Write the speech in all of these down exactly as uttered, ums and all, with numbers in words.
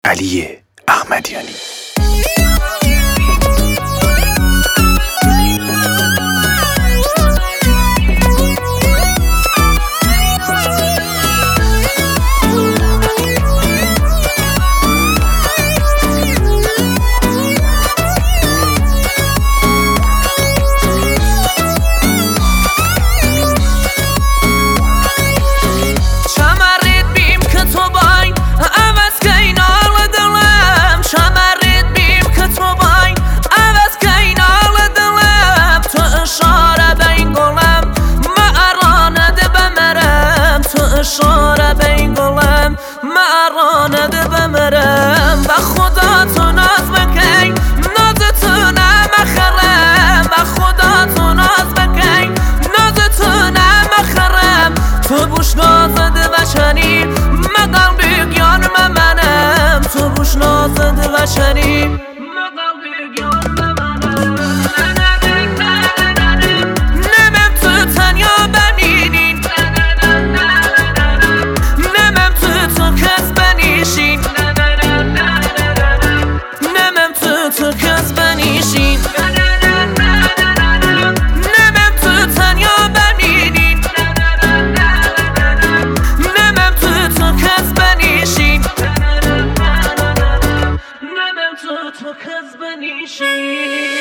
علی احمدیانی. اشاره به این گلم مرانه ده بمرم با خدا تو ناز بکن ناز تو نمخرم با خدا تو ناز بکن ناز تو نمخرم تو بوش نازده و شنی مقام بیگیان منم تو بوش نازده و شنی مقام بیگیان منم نمم تو تنیا بمینین تو کس بنیشین نمم تو تنیا بمینین نمم تو تو کس بنیشین نمم تو تو کس بنیشین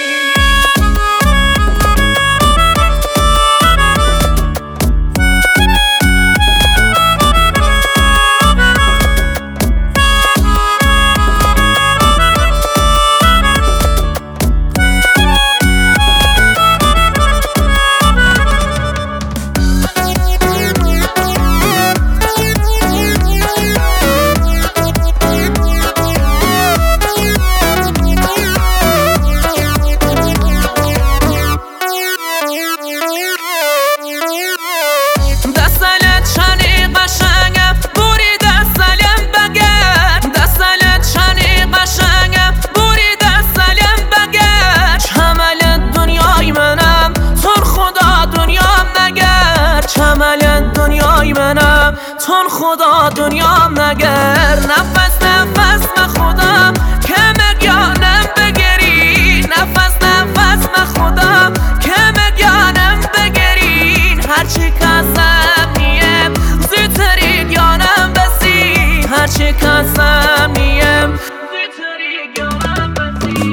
تون خدا دنیام نگر نفس نفس ما خدا که مگیانم بگیری نفس نفس ما خدا که مگیانم بگیرین هرچی کسم نیم زیتری گیانم بسی هرچی کسم نیم زیتری گیانم بسی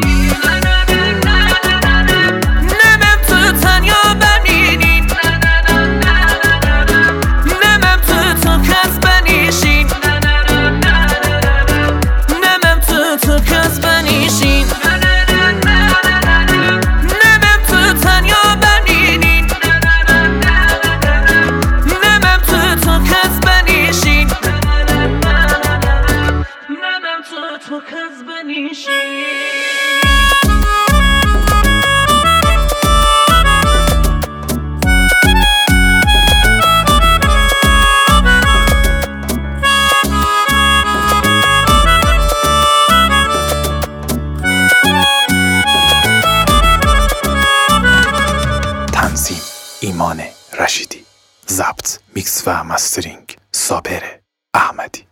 نمم تو تنیا بمینین تو کس بنیشین نمم تو تنیا بمینین نمم تو تو کس بنیشین نمم تو تو کس بنیشین ایمان رشیدی، ضبط، میکس و مسترینگ صابر احمدی.